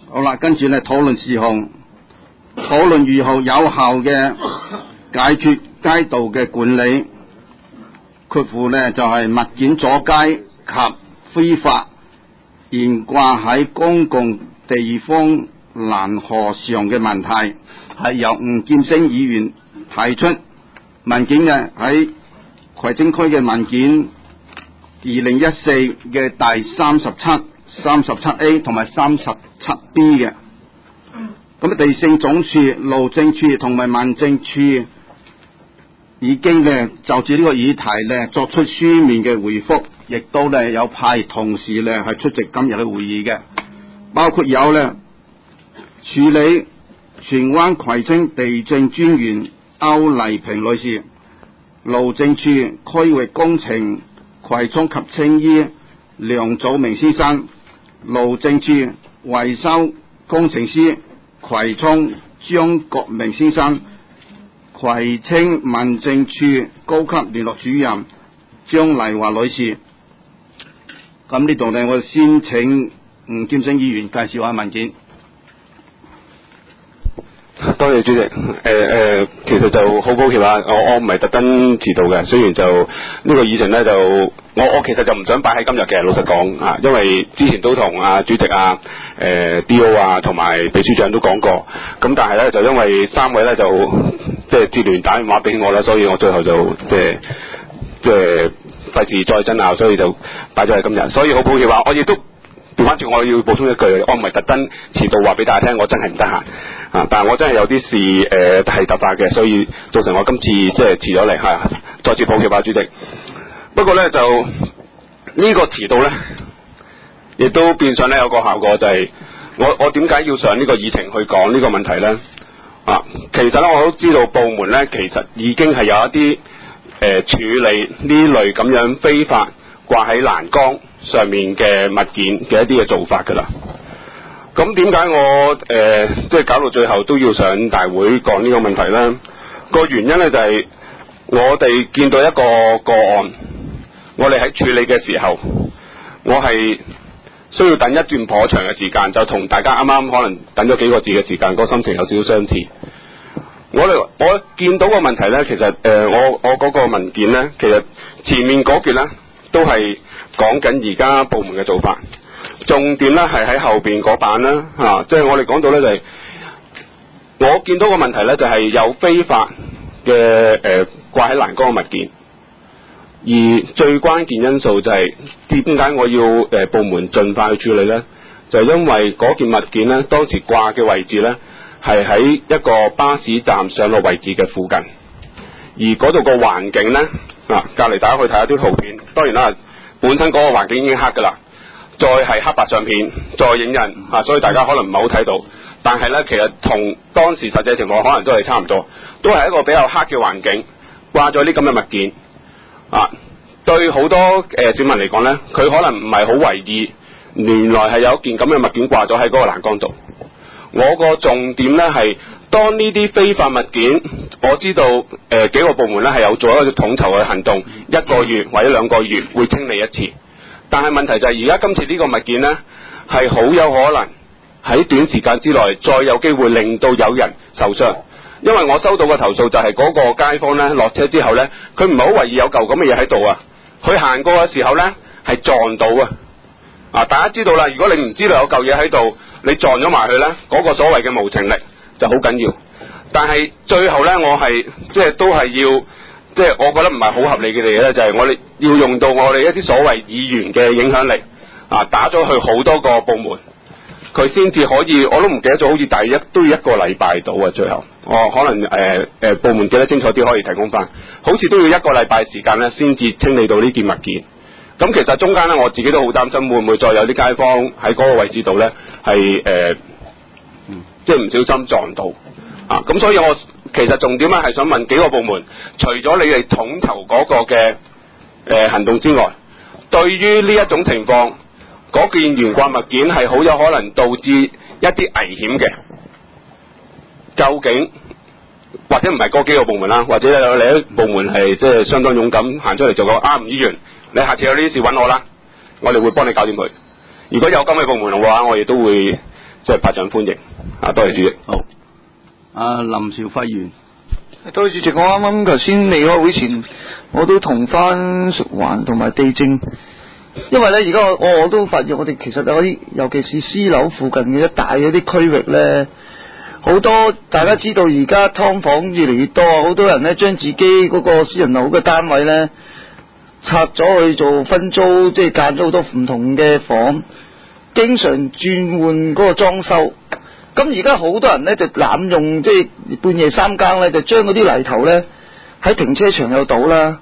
好啦，跟住咧討論事項，討論如何有效嘅解決街道嘅管理，括弧呢就係物件阻街及非法懸掛喺公共地方欄河上嘅問題，係由吳劍星議員提出文件嘅，喺葵青區嘅文件2014嘅第37、37A 同埋37B 嘅。咁地政總署、路政署同埋民政處已經咧就住呢個議題咧作出書面嘅回覆，亦都咧有派同事咧係出席今日嘅會議嘅，包括有咧處理荃灣葵青地政專員歐麗萍女士，路政處區域工程葵涌及青衣梁祖明先生，路政處維修工程師葵涌張國明先生，葵青民政處高級聯絡主任張麗華女士。咁呢度呢，我先請吳劍星議員介紹下文件。 多謝主席。其實就好抱歉啊，我唔係特登遲到嘅。雖然就呢個議程呢，就我其實就唔想擺喺今日嘅，老實講啊，因為之前都同主席D.O. 同埋秘書長都講過。咁但係呢，就因為三位呢，就即係接連打電話俾我啦，所以我最後就即係費事再爭拗，所以就擺咗喺今日。所以好抱歉啊，我亦都調翻轉，我要補充一句，我唔係特登遲到話俾大家聽，我真係唔得閒啊！但係我真係有啲事係突發嘅，所以造成我今次即係遲咗嚟，係再次抱歉啊，主席。不過咧就呢個遲到咧，亦都變相咧有個效果，就係我點解要上呢個議程去講呢個問題咧？其實咧我都知道部門咧其實已經係有一啲處理呢類咁樣非法掛喺欄杆上面嘅物件嘅一啲嘅做法㗎啦。咁點解我即係搞到最後都要上大會講呢個問題呢？個原因呢，就係我哋見到一個個案，我哋喺處理嘅時候，我係需要等一段頗長嘅時間，就同大家啱啱可能等咗幾個字嘅時間，個心情有少少相似。我見到個問題呢，其實我嗰個文件呢，其實前面嗰段呢都係講緊而家部門嘅做法，重點咧係喺後邊嗰版啦，即係我哋講到咧就係、我見到個問題咧就係有非法嘅掛喺欄杆嘅物件，而最關鍵因素就係點解我要部門盡快去處理咧？就係、因為嗰件物件咧當時掛嘅位置咧係喺一個巴士站上落位置嘅附近，而嗰度個環境咧隔離大家去睇下啲圖片，當然啦。本身嗰個環境已經黑㗎啦，再係黑白相片，再影印所以大家可能唔係好睇到。但係呢，其實同當時實際情況可能都係差唔多，都係一個比較黑嘅環境，掛咗啲咁嘅物件對好多市民嚟講呢，佢可能唔係好為意，原來係有一件咁嘅物件掛咗喺嗰個欄杆度。我個重點呢係，當呢啲非法物件，我知道幾個部門呢係有做一個統籌嘅行動，1個月或者2個月會清理一次。但係問題就係而家今次呢個物件呢，係好有可能喺短時間之內再有機會令到有人受傷。因為我收到嘅投訴就係嗰個街坊呢落車之後呢，佢唔係好為意有嚿咁嘅嘢喺度啊，佢行過嘅時候呢係撞到大家知道啦，如果你唔知道有嚿嘢喺度，你撞咗埋去呢，嗰個所謂嘅無情力就好緊要。但係最後呢，我係即係都係要，即係我覺得唔係好合理嘅嘢呢，就係我哋要用到我哋一啲所謂議員嘅影響力打咗去好多個部門，佢先至可以，我都唔記得咗，好似都要1個禮拜到啊。最後可能部門記得清楚啲可以提供翻，好似都要1個禮拜時間呢，先至清理到呢件物件。咁其實中間呢，我自己都好擔心會唔會再有啲街坊喺嗰個位置度呢，係即係唔小心撞到咁所以我其實重點呢係想問幾個部門，除咗你哋統籌嗰個嘅行動之外，對於呢一種情況，嗰件懸掛物件係好有可能導致一啲危險嘅，究竟或者唔係嗰幾個部門啦，或者有另一部門係即係相當勇敢行出嚟做個吳議員，你下次有呢啲事揾我啦，我哋會幫你搞掂佢。如果有咁嘅部門嘅話，我亦都會即係拍掌歡迎啊！多謝主席。 好，阿林兆輝議員。 多謝主席，我啱啱頭先離開會前，我都同翻食環同埋地政，因為咧而家我都發現我哋其實有啲，尤其是私樓附近嘅一帶嗰啲區域咧，好多大家知道而家劏房越嚟越多，好多人咧將自己嗰個私人樓嘅單位咧拆咗去做分租，即係間咗好多唔同嘅房，經常轉換嗰個裝修。咁而家好多人咧就濫用，即係半夜三更咧就將嗰啲泥頭咧喺停車場又倒啦，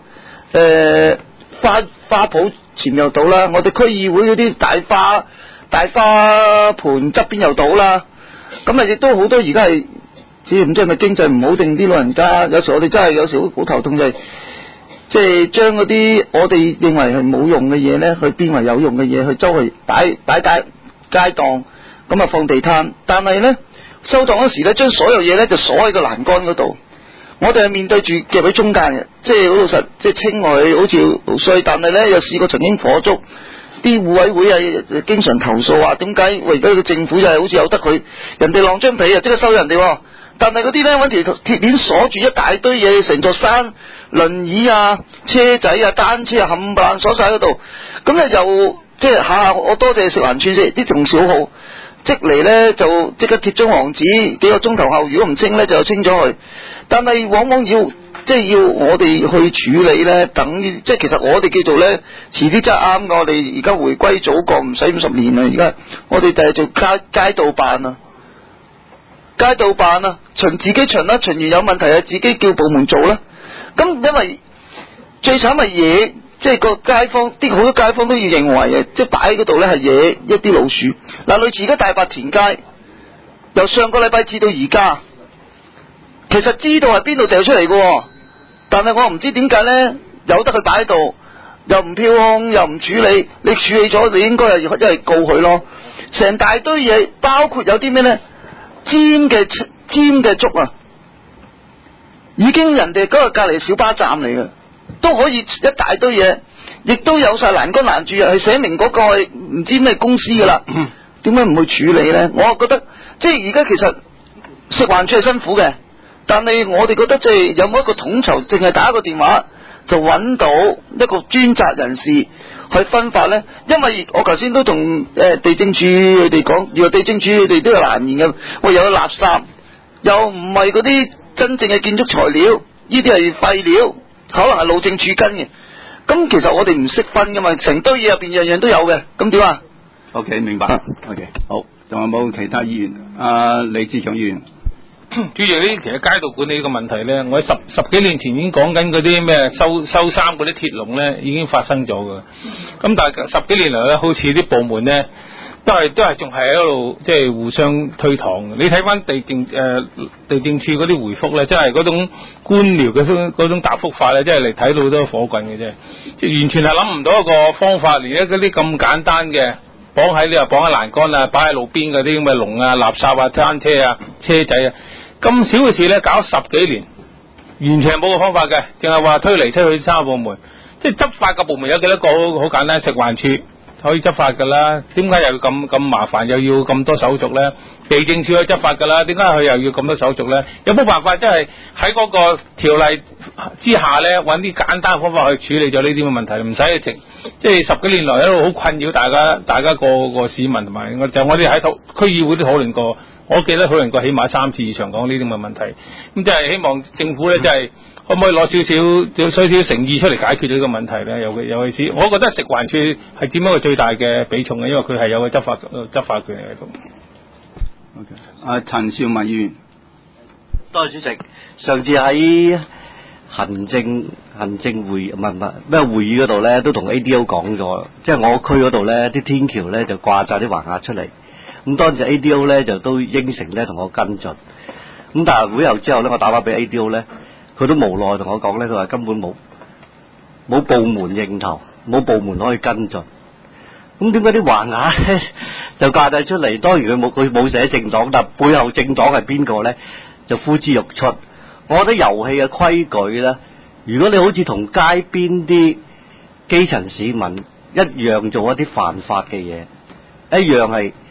花圃前又倒啦，我哋區議會嗰啲大花盆側邊又倒啦。咁啊亦都好多而家係唔知係咪經濟唔好定啲老人家，有時我哋真係有時好頭痛，就係即係將嗰啲我哋認為係冇用嘅嘢咧，去變為有用嘅嘢，去周圍擺街檔。咁啊放地攤，但係咧收檔嗰時咧，將所有嘢咧就鎖喺個欄杆嗰度。我哋係面對住夾喺中間嘅，即係好老實，即係清佢好似好衰，但係咧又試過曾經火燭，啲護委會係經常投訴話點解而家個政府就係好似有得佢，人哋晾張被啊即刻收人哋，但係嗰啲咧搵條鐵鏈鎖住一大堆嘢，成座山輪椅啊、車仔啊、單車啊冚唪唥鎖晒嗰度，咁咧就即係下我多謝食環署啫，啲同事好好。即嚟咧就即刻貼張黃紙，幾個鐘頭後如果唔清咧就清咗佢。但係往往要我哋去處理咧，等於即係其實我哋叫做咧遲啲真係啱㗎。我哋而家回歸祖國唔使50年啦，而家我哋就係做街道辦啊，街道辦啊，自己巡啦，巡完有問題啊，自己叫部門做啦。咁因為最慘係嘢。即係個街坊，好多街坊都要認為嘅，即係擺喺嗰度咧係惹一啲老鼠。嗱，類似而家大白田街，由上個禮拜至到而家，其實知道係邊度掉出嚟嘅，但係我唔知點解咧，有得佢擺喺度，又唔漂控，又唔處理。你處理咗，你應該係一係告佢咯。成大堆嘢，包括有啲咩咧，尖嘅竹啊，已經人哋嗰個隔離小巴站嚟嘅。都可以一大堆嘢，亦都有晒欄杆攔住，係寫明嗰個係唔知咩公司噶啦。點解唔去處理咧？我覺得即係而家其實食環署係辛苦嘅，但係我哋覺得即係有冇一個統籌，淨係打一個電話就揾到一個專責人士去分發咧？因為我頭先都同地政署佢哋講，如果地政署佢哋都有難言嘅，喂，又有垃圾，又唔係嗰啲真正嘅建築材料，呢啲係廢料。可能係路政署跟嘅，咁其實我哋唔識分噶嘛，成堆嘢入邊樣樣都有嘅，咁點啊 ？OK， 明白。OK， 好，仲有冇其他議員？李志強議員， 主席，呢其實街道管理呢個問題咧，我喺十幾年前已經講緊嗰啲咩收衫嗰啲鐵籠咧，已經發生咗噶。咁但係10幾年嚟咧，好似啲部門咧。都係仲係喺度即係互相推搪嘅。你睇翻地政處嗰啲回覆咧，即係嗰種官僚嘅嗰種答覆法咧，即係嚟睇到都火滾嘅啫。即係完全係諗唔到一個方法，連嗰啲咁簡單嘅綁喺欄杆啊，擺喺路邊嗰啲咁嘅籠啊、垃圾啊、單車啊、車仔啊，咁少嘅事咧，搞10幾年，完全係冇個方法嘅，淨係話推嚟推去3個部門，即係執法嘅部門有幾多個？好簡單，食環署。可以執法噶啦，點解又要咁麻煩，又要咁多手續咧？地政署可以執法噶啦，點解佢又要咁多手續咧？有冇辦法即係喺嗰個條例之下咧，揾啲簡單方法去處理咗呢啲嘅問題，唔使即係10幾年來一路好困擾大家個市民同埋我哋喺區議會都討論過，我記得討論過起碼3次以上講呢啲咁嘅問題，咁即係希望政府咧即係。可唔可以攞少少誠意出嚟解決咗呢個問題咧？尤其是我覺得食環署係佔一個最大嘅比重嘅，因為佢係有個執法權喺度。 OK， 陳兆文議員， 多謝主席。上次喺行政會唔係咩會議嗰度咧，都同 ADO 講咗，即係我區嗰度咧啲天橋咧就掛晒啲橫額出嚟。咁當時 ADO 咧就都應承咧同我跟進。咁但係會後之後咧，我打返俾 ADO 咧。佢都無奈同我講咧，佢話根本冇部門認頭，冇部門可以跟進。咁點解啲橫額咧就掛晒出嚟？當然佢冇寫政黨，但背後政黨係邊個咧？就呼之欲出。我覺得遊戲嘅規矩咧，如果你好似同街邊啲基層市民一樣做一啲犯法嘅嘢，一樣係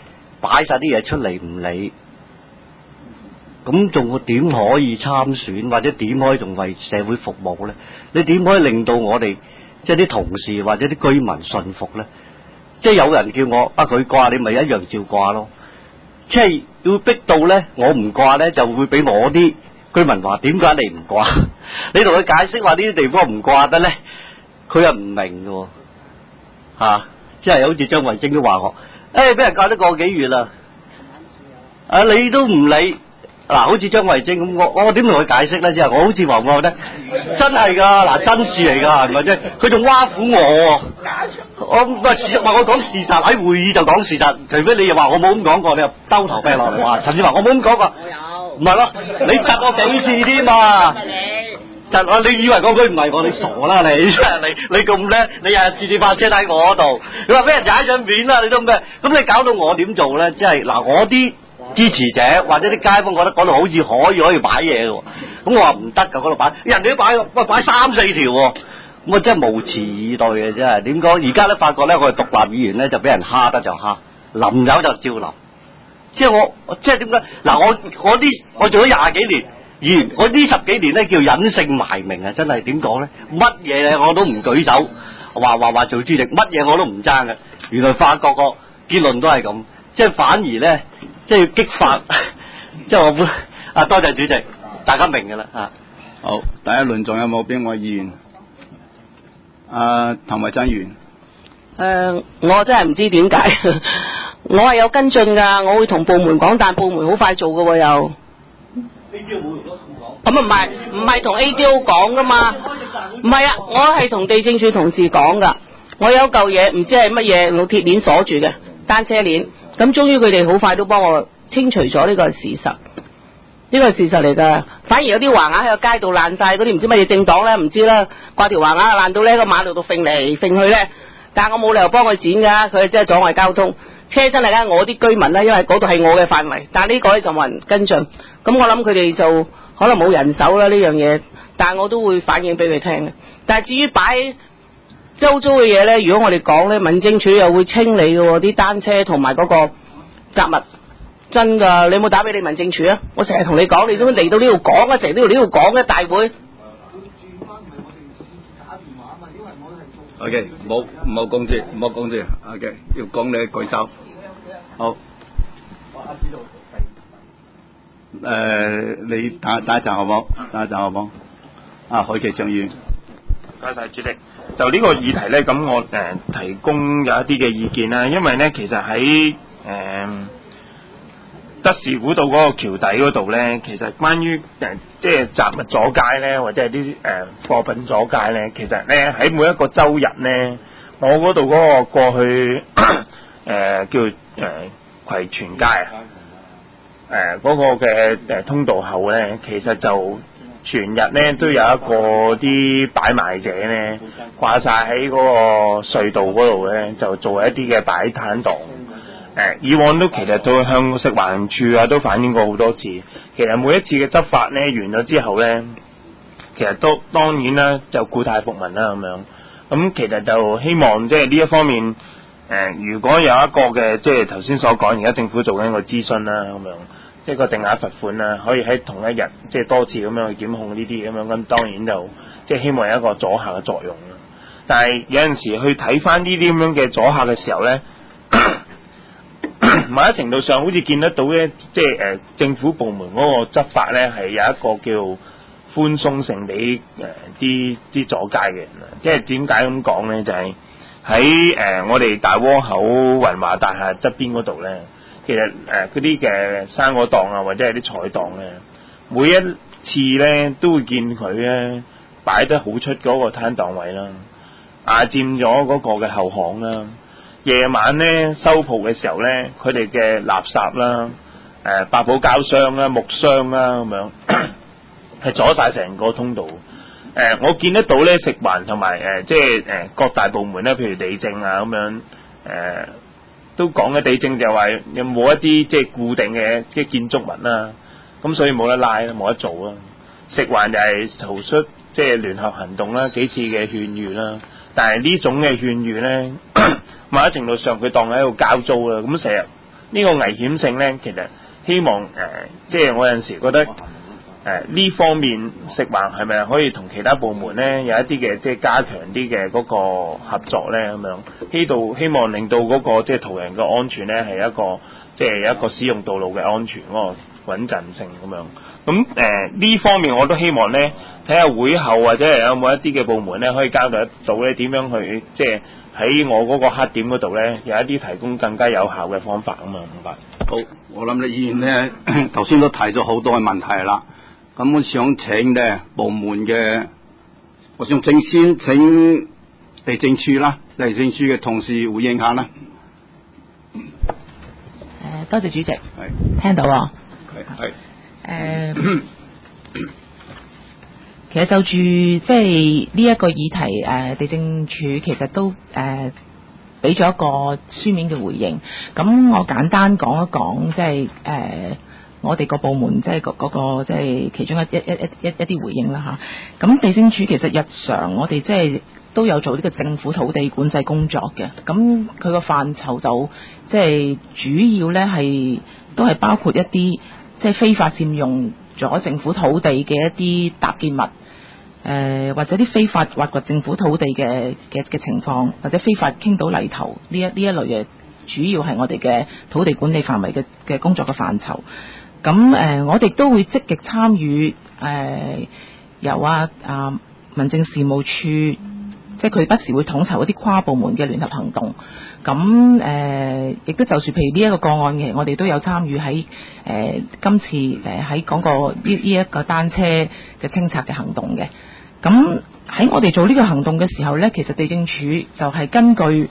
擺晒啲嘢出嚟唔理，咁仲點可以參選，或者點可以仲為社會服務咧？你點可以令到我哋即係啲同事或者啲居民信服咧？即係有人叫我佢掛，你咪一樣照掛咯。即係要逼到咧，我唔掛咧，就會俾我啲居民話點解你唔掛？你同佢解釋話呢啲地方唔掛得咧，佢又唔明嘅喎，即係好似張慧晶都話我，俾人教咗個幾月啦，你都唔理。嗱，好似張慧晶咁，我點同佢解釋咧？即係我好似話我覺得真係噶，嗱，真事嚟噶，係咪啫？佢仲挖苦我，話我講事實，喺會議就講事實，除非你又話我冇咁講過，你又兜頭劈落嚟話陳志華我冇咁講過，唔係咯？你窒我幾次添嘛？窒我，你以為嗰句唔係我？你傻啦你！你咁叻，你日日次發車喺我度，你話俾人踩上面啦，你都咩？咁你搞到我點做咧？即係嗱，我啲支持者或者啲街坊覺得嗰度好似可以擺嘢嘅，咁我話唔得㗎，嗰度擺，人哋都擺，喂擺3-4條喎，咁我真係無詞以對嘅真係。點講？而家咧發覺咧，我哋獨立議員咧就俾人蝦得就蝦，淋油就照淋。即係我即係點解？嗱，我做咗20幾年議員，我呢10幾年咧叫隱姓埋名啊！真係點講咧？乜嘢我都唔舉手，話做主席，乜嘢我都唔爭嘅。原來發覺個結論都係咁，即係反而咧。即係要激發，即係我本多謝主席，大家明㗎啦嚇。 好，第一輪仲有冇邊位議員？譚慧珍議員。 我真係唔知點解，我係有跟進㗎，我會同部門講，但部門好快做㗎喎又。咁唔係同 ADO 講㗎嘛？唔係啊，我係同地政處同事講㗎。我有嚿嘢唔知係乜嘢，用鐵鏈鎖住嘅單車鏈。咁終於佢哋好快都幫我清除咗呢個事實，呢個係事實嚟㗎。反而有啲橫額喺個街度爛晒，嗰啲唔知乜嘢政黨咧，唔知啦，掛條橫額爛到呢個馬路度揈嚟揈去咧。但係我冇理由幫佢剪㗎，佢真係阻礙交通。車真係我啲居民啦，因為嗰度係我嘅範圍。但係呢個咧就冇人跟進，咁我諗佢哋就可能冇人手啦呢樣嘢。但係我都會反映俾佢聽嘅。但係至於擺周遭嘅嘢咧，如果我哋講咧，民政處又會清理嘅喎，啲單車同埋嗰個雜物，真㗎。你有冇打俾你民政處啊？我成日同你講，你做咩嚟到呢度講啊？成日都要呢度講嘅大會。 OK， 唔好講住，唔好講住。OK， 要講你舉手。好。你打一陣好冇？打一陣好冇？海琪上議員。 多謝主席。就呢個議題咧，咁我提供有一啲嘅意見啦。因為咧，其實喺德士古道嗰個橋底嗰度咧，其實關於即係雜物阻街咧，或者係啲貨品阻街咧，其實咧喺每一個週日咧，我嗰度嗰個過去叫葵荃街嗰個嘅通道口咧，其實就全日咧都有一個啲擺賣者咧掛晒喺嗰個隧道嗰度咧，就做一啲嘅擺攤檔。以往都其實都向食環署啊都反映過好多次。其實每一次嘅執法咧完咗之後咧，其實都當然啦就故態復萌啦咁樣。咁其實就希望即係呢一方面如果有一個嘅即係頭先所講，而家政府做緊個諮詢啦咁樣。即係個定額罰款啦，可以喺同一日即係多次咁樣去檢控呢啲咁樣，咁當然就即係希望有一個阻嚇嘅作用啦。但係有陣時去睇翻呢啲咁樣嘅阻嚇嘅時候咧，某一程度上好似見得到咧，即係政府部門嗰個執法咧係有一個叫寬鬆性俾啲阻街嘅人啊。即係點解咁講咧？就係喺我哋大窩口雲華大廈側邊嗰度咧。其實嗰啲嘅生果檔啊，或者係啲菜檔咧，每一次咧都會見佢咧擺得好出嗰個攤檔位啦，佔咗嗰個嘅後巷啦。夜晚咧收鋪嘅時候咧，佢哋嘅垃圾啦、百寶膠箱啦、木箱啦咁樣，係阻晒成個通道。我見得到咧食環同埋即係各大部門咧，譬如地政啊咁樣都講嘅地政就話有冇一啲即係固定嘅即係建築物啦，咁所以冇得拉啦，冇得做啦。食環就係投出即係聯合行動啦，幾次嘅勸喻啦，但係呢種嘅勸喻咧，某一程度上佢當喺度交租啦，咁成日呢個危險性咧，其實希望即係我有陣時覺得呢方面食環係咪可以同其他部門咧有一啲嘅即係加強啲嘅嗰個合作咧咁樣，希望令到嗰個即係途人嘅安全咧係一個即係一個使用道路嘅安全嗰個穩陣性咁樣。咁呢方面我都希望咧睇下會後或者係有冇一啲嘅部門咧可以交代得到咧點樣去即係喺我嗰個黑點嗰度咧有一啲提供更加有效嘅方法啊嘛。明白。 好，我諗你議員咧頭先都提咗好多嘅問題啦。咁我想請咧部門嘅，我想先請地政處啦，地政處嘅同事回應下啦。 多謝主席， 係聽到啊。 係其實就住即係呢一個議題，地政處其實都俾咗一個書面嘅回應。咁我簡單講一講，即係我哋個部門即係嗰個即係其中一啲回應啦嚇。咁地政處其實日常我哋即係都有做呢個政府土地管制工作嘅。咁佢個範疇就即係主要咧係都係包括一啲即係非法佔用咗政府土地嘅一啲搭建物，或者啲非法挖掘政府土地嘅情況，或者非法傾倒泥頭呢一類嘅，主要係我哋嘅土地管理範圍嘅工作嘅範疇。咁我哋都會積極參與由民政事務處，即係佢不時會統籌一啲跨部門嘅聯合行動。咁亦都就算譬如呢一個個案嘅，我哋都有參與喺今次喺講個呢一個單車嘅清拆嘅行動嘅。咁喺我哋做呢個行動嘅時候呢，其實地政處就係根據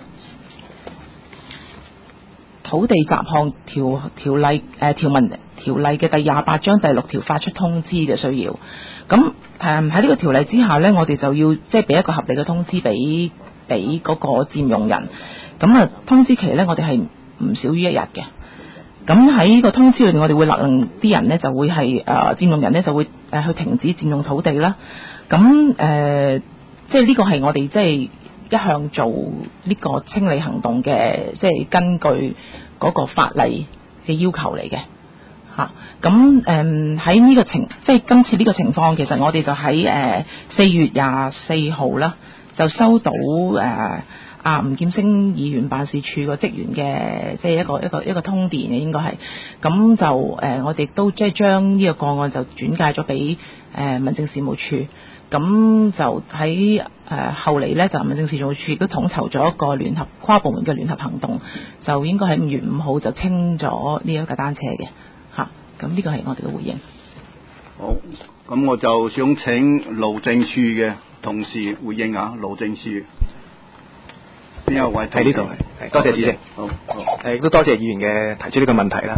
土地雜項條例嘅第28章第6條發出通知嘅需要。咁喺呢個條例之下呢，我哋就要即係俾一個合理嘅通知俾嗰個佔用人。咁通知期呢，我哋係唔少於1日嘅。咁喺個通知裏面，我哋會勒令啲人呢就會係佔用人呢就會去停止佔用土地啦。咁即係呢個係我哋即係一向做呢個清理行動嘅，即係根據嗰個法例嘅要求嚟嘅嚇。咁喺呢個即係今次呢個情況，其實我哋就喺4月24號啦，就收到吳劍星議員辦事處個職員嘅即係一個通電嘅應該係。咁就我哋都即係將呢個個案就轉介咗俾民政事務處。咁就喺後嚟呢，就民政事務處亦都統籌咗一個跨部門嘅聯合行動，就應該喺5月5號就清咗呢一架單車嘅嚇。咁呢個係我哋嘅回應。 好，咁我就想請路政處嘅同事回應下。路政處邊一位？ 喺呢度。多謝主席。 好， 亦都多謝議員嘅提出呢個問題啦。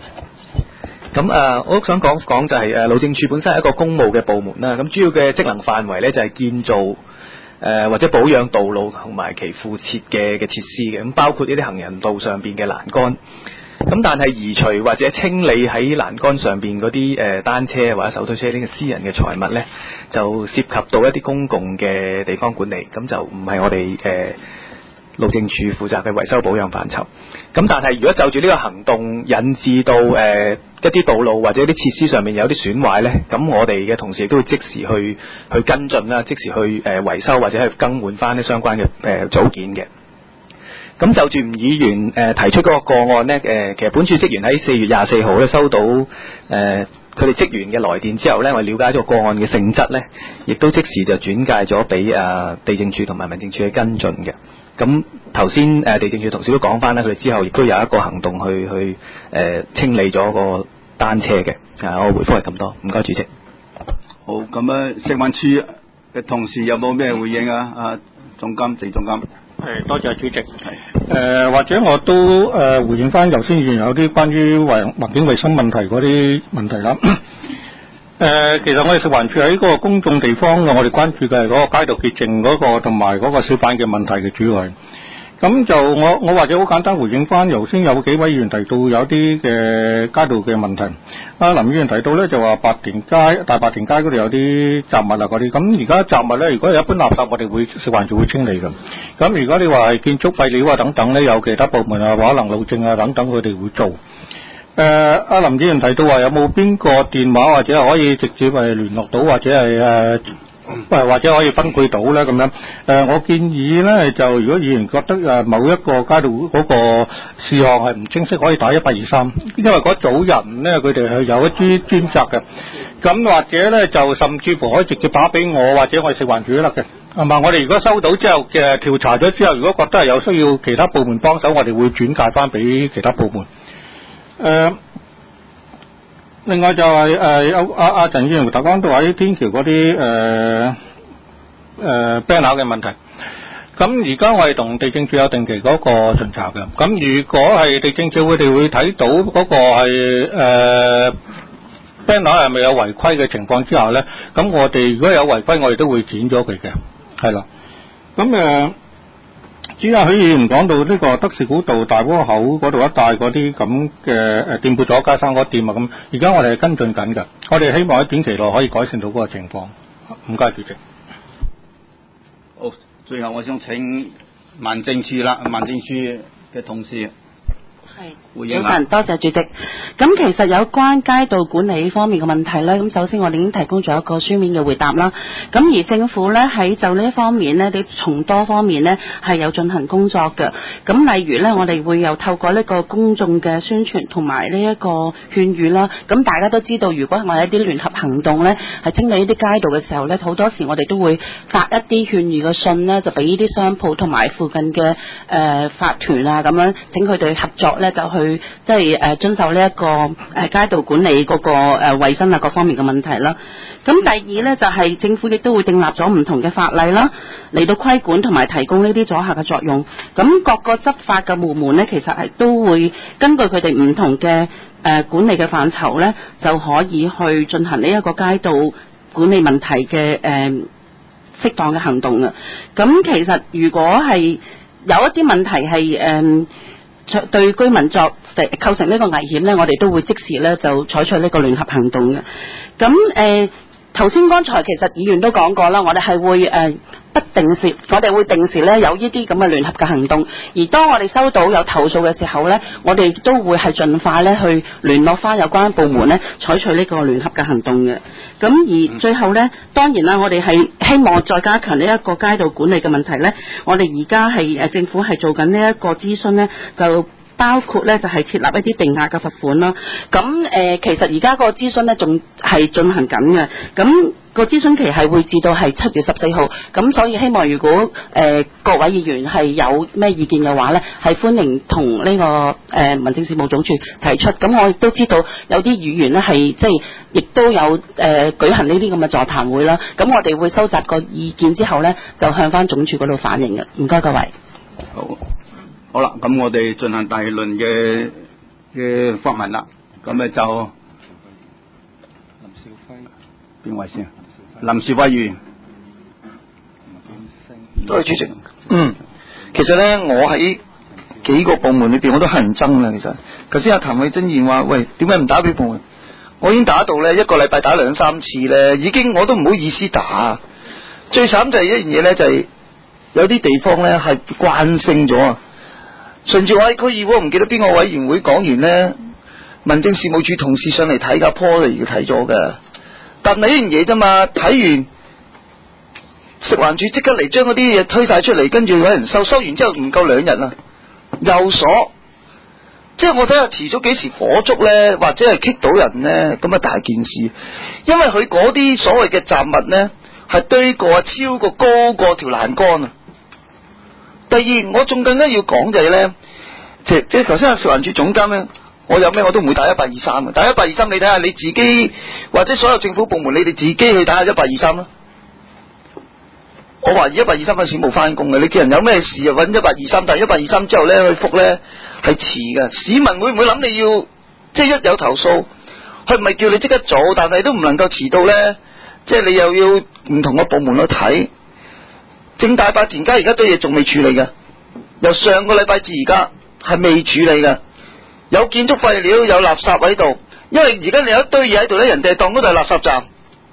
咁我都想講就係路政處本身係一個公務嘅部門啦。咁主要嘅職能範圍呢，就係建造或者保養道路同埋其附設嘅設施嘅。咁包括呢啲行人道上邊嘅欄杆。咁但係移除或者清理喺欄杆上邊嗰啲單車或者手推車呢個私人嘅財物呢，就涉及到一啲公共嘅地方管理。咁就唔係我哋路政處負責嘅維修保養範疇。咁但係如果就住呢個行動引致到一啲道路或者啲設施上面有啲損壞呢，咁我哋嘅同事亦都會即時去跟進啦，即時去維修或者係更換翻啲相關嘅組件嘅。咁就住吳議員提出嗰個個案呢，其實本處職員喺4月24號咧收到佢哋職員嘅來電之後呢，我了解咗個案嘅性質呢，亦都即時就轉介咗俾地政處同埋民政處去跟進嘅。咁頭先地政處同事都講翻啦，佢哋之後亦都有一個行動去清理咗個單車嘅。我回覆係咁多，唔該主席。 好，咁食環處嘅同事有冇咩回應啊？總監，鄭總監。 多謝主席。或者我都回應翻頭先議員有啲關於環境衛生問題嗰啲問題啦。其實我哋食環署喺嗰個公眾地方嘅，我哋關注嘅係嗰個街道潔淨嗰個同埋嗰個小販嘅問題嘅主要係。 咁就我或者好簡單回應翻，頭先有幾位議員提到有啲嘅街道嘅問題。林議員提到咧就話大白田街嗰度有啲雜物啊嗰啲，咁而家雜物咧，如果有一般垃圾，我哋食環署會清理嘅。咁如果你話係建築廢料啊等等咧，有其他部門啊，可能路政啊等等，佢哋會做。林議員提到話有冇邊個電話或者係可以直接係聯絡到，或者係或者可以分配到咧咁樣。我建議咧就如果議員覺得某一個街道嗰個事項係唔清晰，可以打1823，因為嗰組人咧佢哋係有一啲專責嘅。咁或者咧就甚至乎可以直接打俾我或者我哋食環署都得嘅，係嘛？我哋如果收到之後嘅調查咗之後，如果覺得係有需要其他部門幫手，我哋會轉介翻俾其他部門。另外就係有阿陳議員頭講到喺天橋嗰啲banner 嘅問題。咁而家我哋同地政署有定期嗰個巡查嘅。咁如果係地政署佢哋會睇到嗰個係banner 係咪有違規嘅情況之下咧，咁我哋如果有違規，我哋都會剪咗佢嘅，係啦。咁主要許議員講到呢個德士古道大窩口嗰度一帶嗰啲咁嘅店鋪咗街生嗰店啊，咁而家我哋係跟進緊嘅，我哋希望喺短期內可以改善到嗰個情況。唔該，主席。 好，最後我想請民政處嘅同事。 早晨，多謝主席。咁其實有關街道管理方面嘅問題呢，咁首先我哋已經提供咗一個書面嘅回答啦。咁而政府呢，喺就呢一方面呢，你從多方面呢係有進行工作嘅。咁例如呢，我哋會有透過呢個公眾嘅宣傳同埋呢一個勸喻啦。咁大家都知道，如果我哋一啲聯合行動呢，係清理呢啲街道嘅時候呢，好多時我哋都會發一啲勸喻嘅信呢，就俾呢啲商鋪同埋附近嘅法團啊咁樣，請佢哋合作呢，就去即係遵守呢一個街道管理嗰個衛生啊各方面嘅問題啦。咁第二呢，就係政府亦都會訂立咗唔同嘅法例啦，嚟到規管同埋提供呢啲阻嚇嘅作用。咁各個執法嘅部門呢，其實係都會根據佢哋唔同嘅管理嘅範疇呢，就可以去進行呢一個街道管理問題嘅適當嘅行動嘅。咁其實如果係有一啲問題係對居民構成呢個危險呢，我哋都會即時呢就採取呢個聯合行動嘅。咁頭先剛才其實議員都講過啦，我哋係會我哋會定時呢有呢啲咁嘅聯合嘅行動，而當我哋收到有投訴嘅時候呢，我哋都會係盡快呢去聯絡翻有關部門呢，採取呢個聯合嘅行動嘅。咁而最後呢，當然啦，我哋係希望再加強呢一個街道管理嘅問題呢，我哋而家係政府係做緊呢一個諮詢呢，就包括咧就係設立一啲定額嘅罰款啦。咁其實而家個諮詢咧仲係進行緊嘅。咁個諮詢期係會至到係7月14號。咁所以希望如果各位議員係有咩意見嘅話咧，係歡迎同呢個民政事務總署提出。咁我亦都知道有啲議員咧係即係亦都有舉行呢啲咁嘅座談會啦。咁我哋會收集個意見之後咧，就向翻總署嗰度反映嘅。唔該各位。 好啦，咁我哋進行第二輪嘅訪問啦。咁咧就林兆輝，邊位先？林兆輝議員。 多謝主席。其實咧，我喺幾個部門裏邊我都乞人憎啦。其實，頭先阿譚慧珍議員話：喂，點解唔打俾部門？我已經打到咧一個禮拜打2-3次咧，已經我都唔好意思打。最慘就係一樣嘢咧，就係有啲地方咧係慣性咗啊。順住我喺區議會，唔記得邊個委員會講完呢，民政事務處同事上嚟睇架坡嚟要睇咗嘅，但係呢樣嘢啫嘛，睇完食環署即刻嚟將嗰啲嘢推晒出嚟，跟住搵人收完之後唔夠2日啦，又鎖，即係我睇下遲早幾時火燭呢，或者係棘到人呢，咁啊大件事，因為佢嗰啲所謂嘅雜物呢，係堆過超過高過條欄杆啊。第二，我仲更加要講就係咧，即係頭先阿食環署總監咧，我有咩我都唔會打1823嘅，打1823你睇下你自己或者所有政府部門，你哋自己去打下1823啦。我懷疑1823嗰陣時冇翻工嘅，你叫人有咩事啊揾1823，但係1823之後咧去覆咧係遲嘅。市民會唔會諗你要即係一有投訴，佢唔係叫你即刻做，但係都唔能夠遲到咧，即係你又要唔同嘅部門去睇。正大白田街而家堆嘢仲未處理嘅， 由上個禮拜至而家係未處理嘅，有建築廢料，有垃圾喺度，因為而家你有一堆嘢喺度咧，人哋當嗰度係垃圾站。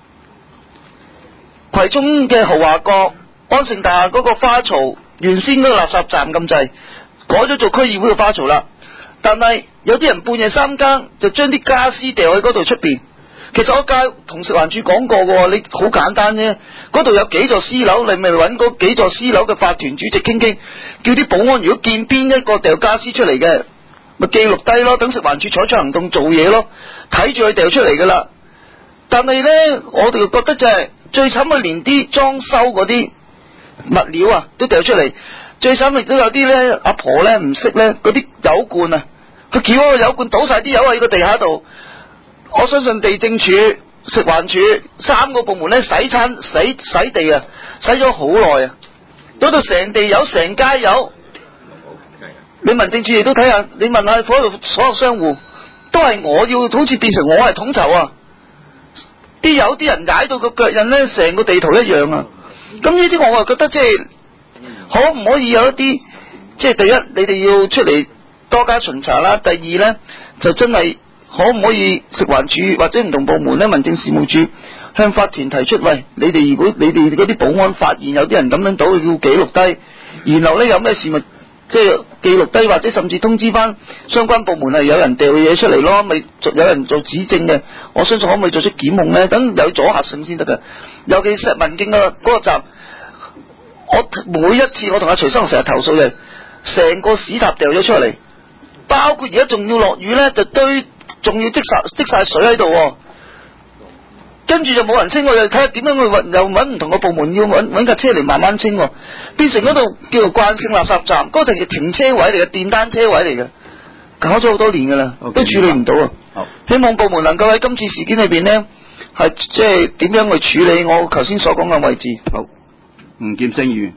葵涌嘅豪華閣、安盛大廈嗰個花槽，原先嗰個垃圾站咁滯，改咗做區議會嘅花槽啦。但係有啲人半夜三更就將啲家私掉喺嗰度出邊。其實我同食環署講過嘅，你好簡單啫，嗰度有幾座私樓，你咪揾嗰幾座私樓嘅法團主席傾傾，叫啲保安如果見邊一個掉家私出嚟嘅，咪記錄低咯，等食環署採取行動做嘢咯，睇住佢掉出嚟噶啦。但係呢，我哋覺得就係最慘係連啲裝修嗰啲物料啊都掉出嚟，最慘亦都有啲呢阿婆呢唔識呢嗰啲油罐啊，佢撬嗰個油罐倒晒啲油喺個地下度。我相信地政處、食環署3個部門咧洗地啊，洗咗好耐啊，嗰度成地有成街有。你民政處亦都睇下，你問下所有商戶，都係我要好似變成我係統籌啊！有啲人踩到個腳印咧，成個地圖一樣啊！咁呢啲我就覺得即係可唔可以有一啲即係第一，你哋要出嚟多加巡查啦；第二咧就真係。可唔可以食環署或者唔同部門咧，民政事務處向法團提出，喂，你哋如果你哋嗰啲保安發現有啲人咁樣倒，要記錄低，然後咧有咩事咪即係記錄低，或者甚至通知翻相關部門係有人掉嘢出嚟咯，咪有人做指證嘅，我相信可唔可以做出檢控咧？等有阻嚇性先得㗎。尤其石文徑嗰個站，我每一次我同阿徐生成日投訴嘅，成個屎塔掉咗出嚟，包括而家仲要落雨咧，就仲要積晒水喺度，跟住就冇人清，我又睇下點樣去又揾唔同嘅部門，要揾架車嚟慢慢清，變成嗰度叫做慣性垃圾站，嗰度係停車位嚟嘅，電單車位嚟嘅，搞咗好多年噶啦，都處理唔到啊！希望部門能夠喺今次事件裏邊呢，係即係點樣去處理我頭先所講嘅位置。 好，吳劍星議員，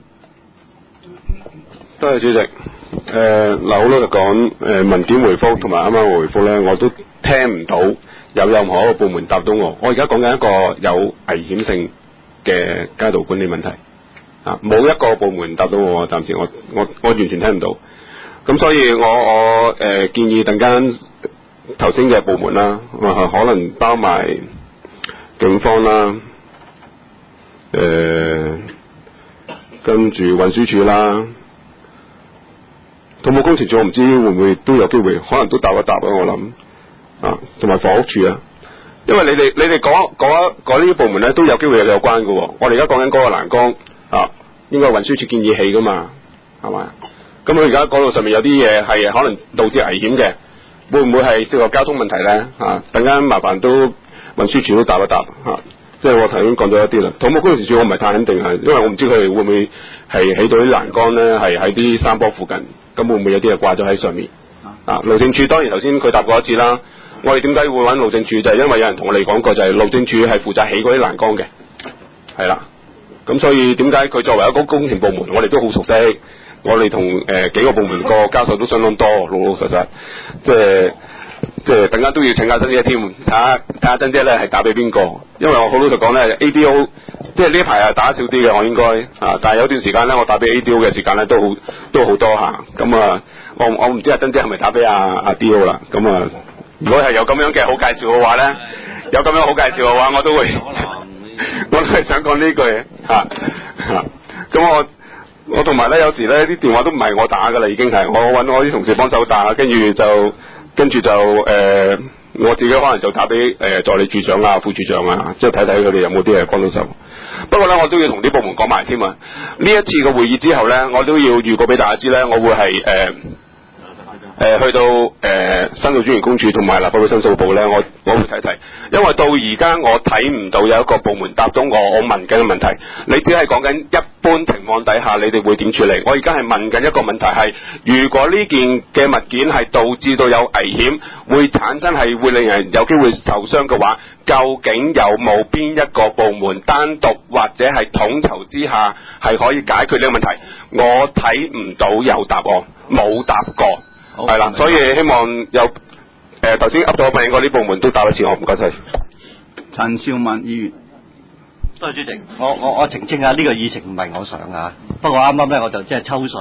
多謝主席。嗱，好老實講，文件回覆同埋啱啱回覆咧，我都聽唔到有任何一個部門答到我。我而家講緊一個有危險性嘅街道管理問題啊，冇一個部門答到我，暫時我完全聽唔到。咁所以我建議陣間頭先嘅部門啦，可能包埋警方啦，跟住運輸署啦。土木工程署我唔知會唔會都有機會，可能都答一答啊！我諗啊，同埋房屋署啊，因為你哋講呢啲部門咧都有機會有關嘅。我哋而家講緊嗰個欄杆啊，應該運輸署建議起噶嘛，係嘛？咁佢而家講到上面有啲嘢係可能導致危險嘅，會唔會係涉及交通問題咧？啊，等間麻煩都運輸署都答一答啊！即係我頭先講咗一啲啦，土木工程署我唔係太肯定係，因為我唔知佢哋會唔會係起到啲欄杆咧，係喺啲山坡附近。咁會唔會有啲嘢掛咗喺上面？啊，路政署當然頭先佢答過一次啦。我哋點解會揾路政署？就係因為有人同我哋講過，就係路政署係負責起嗰啲欄杆嘅，係啦。咁所以點解佢作為一個工程部門，我哋都好熟悉。我哋同幾個部門個交手都相當多，老老實實。即係等間都要請教珍姐添，睇下珍姐咧係打俾邊個？因為我好老實講咧 ，ADO 即係呢排係打少啲嘅，我應該啊，但係有段時間咧，我打俾 ADO 嘅時間咧都好多下。咁啊，我唔知阿珍姐係咪打俾阿 DO 啦？咁啊，如果係有咁樣嘅好介紹嘅話咧，有咁樣好介紹嘅話，我都係想講呢句嚇。咁我同埋咧，有時咧啲電話都唔係我打噶啦，已經係我揾我啲同事幫手打，跟住就我自己可能就打俾助理處長啊、副處長啊，即係睇睇佢哋有冇啲嘢幫到手。不過咧，我都要同啲部門講埋添啊。呢一次嘅會議之後咧，我都要預告俾大家知咧，我會係去到申訴專員公署同埋立法會申訴部咧，我會睇睇，因為到而家我睇唔到有一個部門答到我問緊嘅問題。你只係講緊一般情況底下，你哋會點處理？我而家係問緊一個問題係，如果呢件嘅物件係導致到有危險，會產生係會令人有機會受傷嘅話，究竟有冇邊一個部門單獨或者係統籌之下係可以解決呢個問題？我睇唔到有答案，冇答過。係啦，所以希望有頭先噏咗我問嗰啲部門都答一次我，唔該晒。 陳兆文議員， 多謝主席，我澄清下呢個議程唔係我想啊，不過啱啱咧我就即係抽水，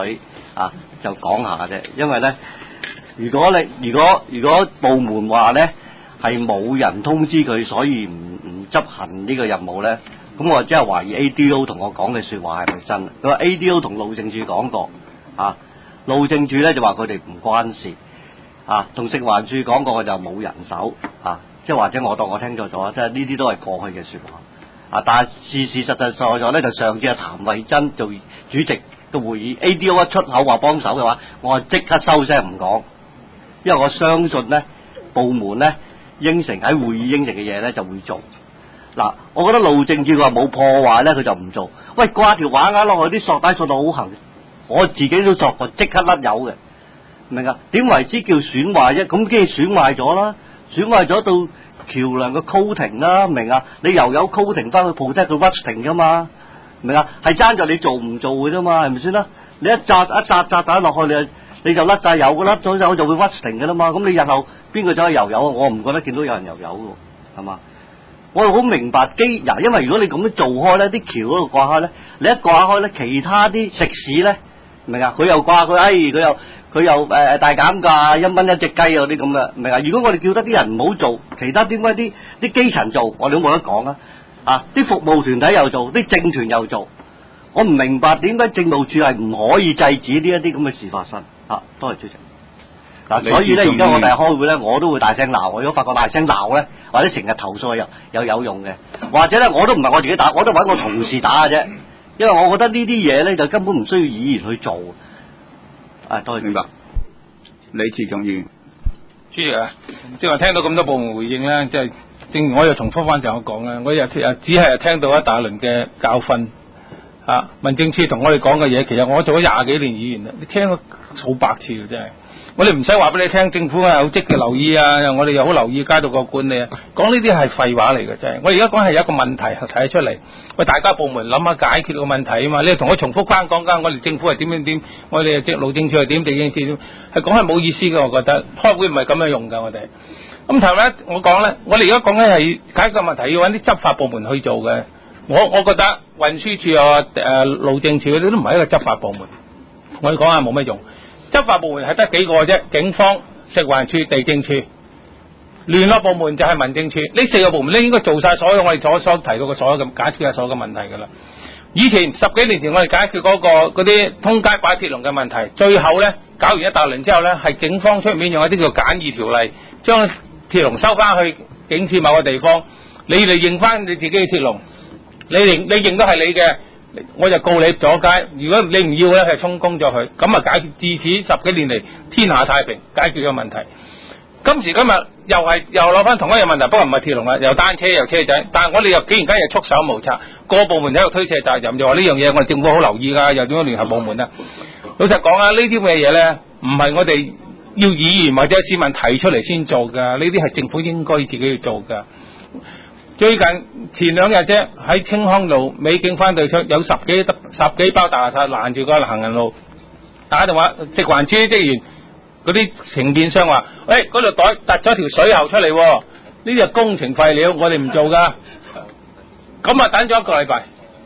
就講下啫。因為咧，如果部門話咧係冇人通知佢，所以唔執行呢個任務咧，咁我真係懷疑 ADO 同我講嘅説話係咪真？佢話 ADO 同路政署講過路政署咧就話佢哋唔關事同食環署講過就冇人手即係或者我當我聽錯咗，即係呢啲都係過去嘅説話但係事實上咧，就上次譚慧珍做主席嘅會議 ，ADO 一出口話幫手嘅話，我即刻收聲唔講，因為我相信咧部門咧應承喺會議應承嘅嘢咧就會做。我覺得路政署話冇破壞咧，佢就唔做。喂，掛條橫額落去，啲索帶索到好行，我自己都作過，即刻甩油嘅，明啊？點為之叫損壞啫？咁既然損壞咗啦，損壞咗到橋梁嘅 coating 啦，明啊？你又有 coating 翻去 protect 個 rusting 噶嘛，明啊？係爭在你做唔做嘅啫嘛，係咪先啦？你一扎打落去，你就甩晒油噶啦，甩咗油就會 rusting 噶啦嘛。咁你日後邊個走去油油啊？我唔覺得見到有人油油嘅，係嘛？我好明白因為如果你咁樣做開咧，啲橋嗰度掛開咧，你一掛開咧，其他啲食肆咧，明啊？佢又掛佢又大減價1蚊一隻雞嗰啲咁嘅，明啊？如果我哋叫得啲人唔好做，其他點解啲基層做，我哋都冇得講啲服務團體又做，啲政團又做，我唔明白點解政務處係唔可以制止呢一啲咁嘅事發生多謝主席。所以咧，而家我哋開會咧，我都會大聲鬧。如果發覺大聲鬧咧，或者成日投訴又有用嘅，或者咧我都唔係我自己打，我都揾我同事打嘅啫。因為我覺得呢啲嘢咧就根本唔需要議員去做。多謝。 明白。李志強議員， 主席即係話聽到咁多部門回應咧，即係正如我又重複翻就我講啦，我又只係聽到一大輪嘅教訓民政處同我哋講嘅嘢，其實我做咗20幾年議員啦，你聽咗數百次嘅真係。我哋唔使話俾你聽，政府係有積極留意我哋又好留意街道個管理講呢啲係廢話嚟嘅真係。我而家講係有一個問題提出嚟，喂大家部門諗下解決個問題啊嘛。你同我重複翻講緊，我哋政府係點，我哋即路政處係點，地政處點，係講係冇意思嘅。我覺得開會唔係咁樣用㗎，我哋。咁頭咧我講咧，我哋而家講緊係解決問題要揾啲執法部門去做嘅。我覺得運輸處路政處嗰啲都唔係一個執法部門，我哋講下冇乜用。執法部門係得幾個啫，警方、食環署、地政處，聯絡部門就係民政處。呢4個部門咧應該做晒所有我哋所提到嘅所有嘅解決所有嘅問題㗎啦。以前10幾年前我哋解決嗰啲通街擺鐵籠嘅問題，最後咧搞完一大輪之後咧，係警方出面用一啲叫簡易條例，將鐵籠收翻去警署某個地方，你哋認翻你自己嘅鐵籠，你認都係你嘅。我就告你阻街，如果你唔要咧，係充公咗佢，咁啊解決。自此10幾年嚟，天下太平，解決咗問題。今時今日又攞翻同一樣問題，不過唔係鐵籠啦，又單車又車仔，但係我哋又竟然間又束手無策，個部門喺度推卸責任，就話呢樣嘢我哋政府好留意㗎，又點樣聯合部門啊？老實講呢啲咁嘅嘢咧，唔係我哋要議員或者市民提出嚟先做㗎，呢啲係政府應該自己要做㗎。最近前2日啫，喺青康路美景灣對出有十幾包大垃圾攔住個行人路，打電話食環署職員嗰啲承建商話：喂，嗰度袋突咗條水喉出嚟，呢啲係工程廢料，我哋唔做㗎。咁啊等咗1個禮拜，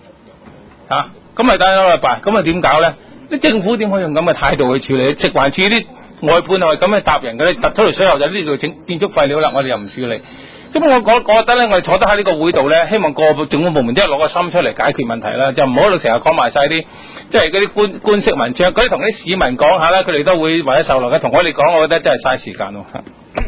咁啊點搞咧？啲政府點可以用咁嘅態度去處理？食環署啲外判係咁樣答人嘅咧，突出條水喉就呢度整建築廢料啦，我哋又唔處理。咁我覺得咧，我哋坐得喺呢個會度咧，希望個政府部門都係攞個心出嚟解決問題啦，就唔好成日講埋晒啲即係嗰啲官式文章，嗰啲同啲市民講下啦，佢哋都會為咗受落嘅。同我哋講，我覺得真係嘥時間咯。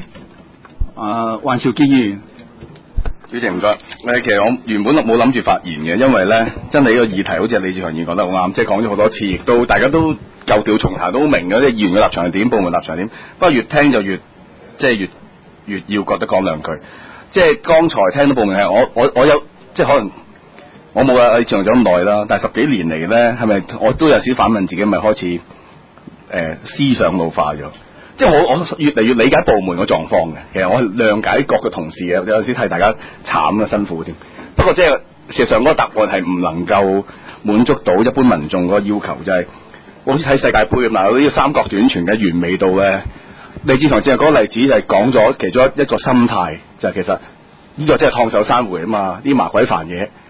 黃兆堅議員， 主席唔該。其實我原本冇諗住發言嘅，因為咧真係呢個議題好似李志強議員講得好啱，即係講咗好多次，亦都大家都舊調重彈，都好明嘅，即係議員嘅立場係點，部門立場係點。不過越聽就越要覺得講兩句。即係剛才聽到部門係我有即係可能我冇李志強咗咁耐啦，但係10幾年嚟咧，係咪我都有少反問自己，咪開始思想老化咗？即係我越嚟越理解部門嘅狀況嘅。其實我係諒解各個同事嘅，有陣時替大家慘啊辛苦添。不過即係事實上嗰個答案係唔能夠滿足到一般民眾嗰個要求，就係好似睇世界盃咁嗱，呢個三角短傳嘅完美度咧。李志強只係嗰個例子就係講咗其中一個心態，就係其實呢個真係燙手山芋啊嘛，啲麻鬼煩嘢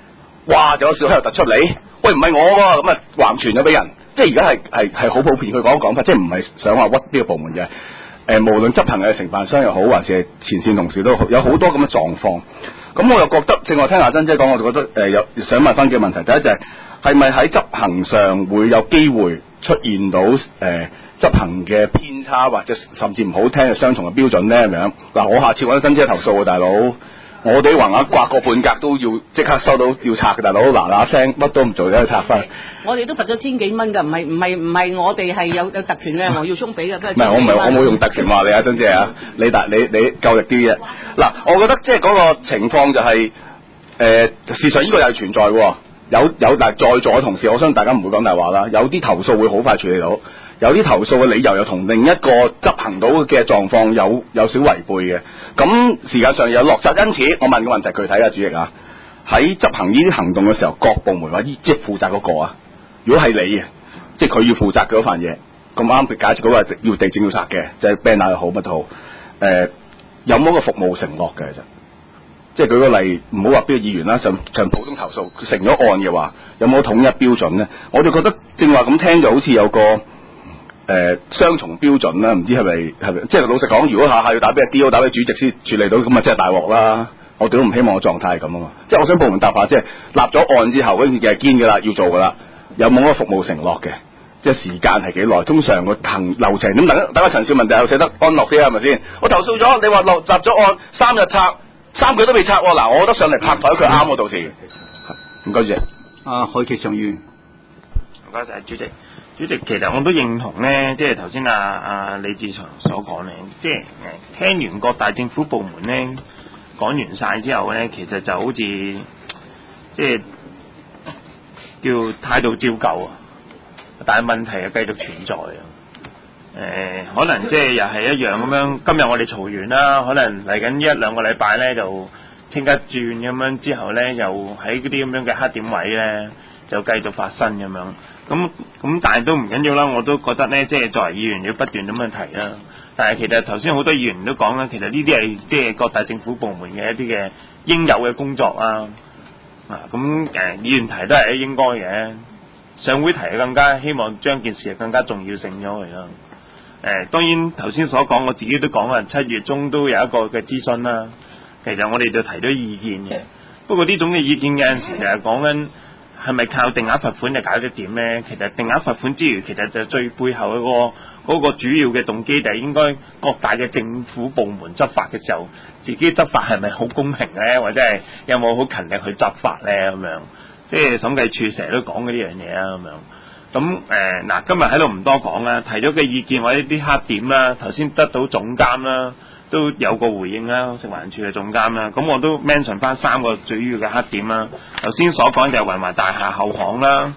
哇就有小朋友突出嚟，喂唔係我喎，咁啊橫傳咗俾人，即係而家係好普遍佢講法，即係唔係想話屈呢個部門嘅。無論執行嘅承辦商又好，還是係前線同事都好，有好多咁嘅狀況。咁我又覺得，正話聽阿珍姐講，我就覺得有想問翻幾個問題。第一就係咪喺執行上會有機會出現到執行嘅偏差，或者甚至唔好聽嘅雙重嘅標準咧？咁樣嗱，我下次揾珍姐投訴啊，大佬！我哋橫額掛個半格都要即刻收到要拆嘅，大佬嗱嗱聲乜都唔做就去拆翻。 我哋都罰咗千幾蚊㗎，唔係我哋係有特權嘅，黃耀聰俾嘅。唔係我冇用特權話你啊，珍姐啊，你夠力啲嘅。嗱，我覺得即係嗰個情況就係事實呢個又係存在喎。有但係在座嘅同事，我相信大家唔會講大話啦。有啲投訴會好快處理到，有啲投訴嘅理由又同另一個執行到嘅狀況有少違背嘅。咁時間上有落實，因此我問個問題具體啊，主席啊，喺執行呢啲行動嘅時候，各部門或者即係負責嗰個啊，如果係你嘅，即係佢要負責嗰份嘢，咁啱假設嗰個係要地政要拆嘅，就係 banner 又好乜都好，有冇個服務承諾嘅其實？即係舉個例，唔好話邊個議員啦，就普通投訴成咗案嘅話，有冇統一標準咧？我就覺得正話咁聽就好似有個雙重標準啦，唔知係咪？即係老實講，如果下下要打俾阿 D.O. 打俾主席先處理到，咁啊真係大鑊啦！我哋都唔希望個狀態係咁啊嘛。即係我想部門答下，即係立咗案之後，跟住嘅係堅㗎啦，要做㗎啦，有冇嗰個服務承諾嘅？即係時間係幾耐？通常個流程點等阿陳少文就寫得安樂啲係咪先？我投訴咗，你話立咗案3日拆，3個月都未拆喎。嗱，我覺得上嚟拍台佢啱喎，到時。唔該主席。 海琪常員。 唔該晒主席。主席，其實我都認同咧，即係頭先阿李志祥所講咧，即係聽完各大政府部門咧講完晒之後咧，其實就好似即係叫態度照舊啊，但係問題係繼續存在啊。可能即係又係一樣咁樣，今日我哋嘈完啦，可能嚟緊1-2個禮拜咧就清一轉咁樣，之後咧又喺嗰啲咁樣嘅黑點位咧就繼續發生咁樣。咁但係都唔緊要啦，我都覺得咧，即係作為議員要不斷咁樣提啦。但係其實頭先好多議員都講啦，其實呢啲係即係各大政府部門嘅一啲嘅應有嘅工作啊。咁議員提都係應該嘅，上會提更加希望將件事更加重要性咗嚟啦。當然頭先所講，我自己都講啊，7月中都有一個嘅諮詢啦。其實我哋就提咗意見嘅，不過呢種嘅意見有陣時就係講緊。係咪靠定額罰款就搞得掂咧？其實定額罰款之餘，其實就最背後嗰個主要嘅動機就係應該各大嘅政府部門執法嘅時候，自己執法係咪好公平咧？或者係有冇好勤力去執法咧？咁樣即係審計處成日都講嘅呢樣嘢啊，咁樣咁嗱，今日喺度唔多講啦，提咗嘅意見或者啲黑點啦，頭先得到總監啦。都有個回應啦，食環署嘅總監啦，咁我都 mention 翻3個最主要嘅黑點啦。頭先所講就係雲華大廈後巷啦，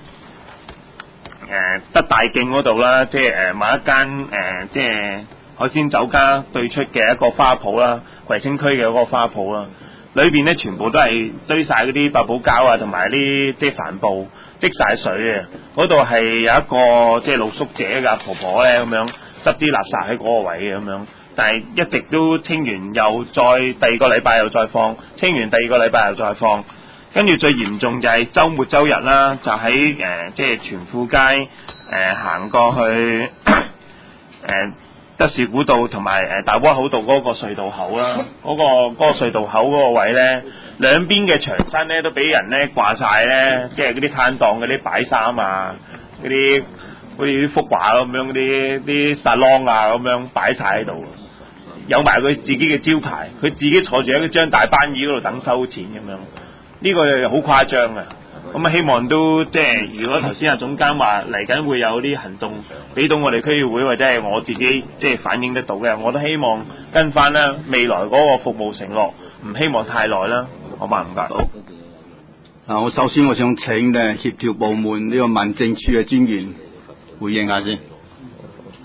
德大徑嗰度啦，即係某一間即係海鮮酒家對出嘅一個花圃啦，葵青區嘅嗰個花圃啦，裏邊咧全部都係堆晒嗰啲百寶膠啊，同埋啲即係帆布積晒水嘅，嗰度係有一個即係露宿者嘅婆婆咧咁樣執啲垃圾喺嗰個位嘅咁樣。但係一直都清完，又再第2個禮拜又再放，清完第2個禮拜又再放，跟住最嚴重就係週末週日啦，就喺即係全富街行過去德士古道同埋大窩口道嗰個隧道口啦，嗰個隧道口嗰個位咧，兩邊嘅牆身咧都俾人咧掛晒咧，即係嗰啲攤檔嗰啲擺衫啊，嗰啲好似啲幅畫咁樣，嗰啲沙龍啊咁樣擺晒喺度，有埋佢自己嘅招牌，佢自己坐住喺張大班椅嗰度等收錢咁樣，呢個又好誇張啊！咁啊，希望都即係如果頭先阿總監話嚟緊會有啲行動，俾到我哋區議會或者係我自己即係反映得到嘅，我都希望跟翻啦未來嗰個服務承諾，唔希望太耐啦，好嘛？唔該。 好。我首先我想請咧協調部門呢個民政處嘅專員回應下先。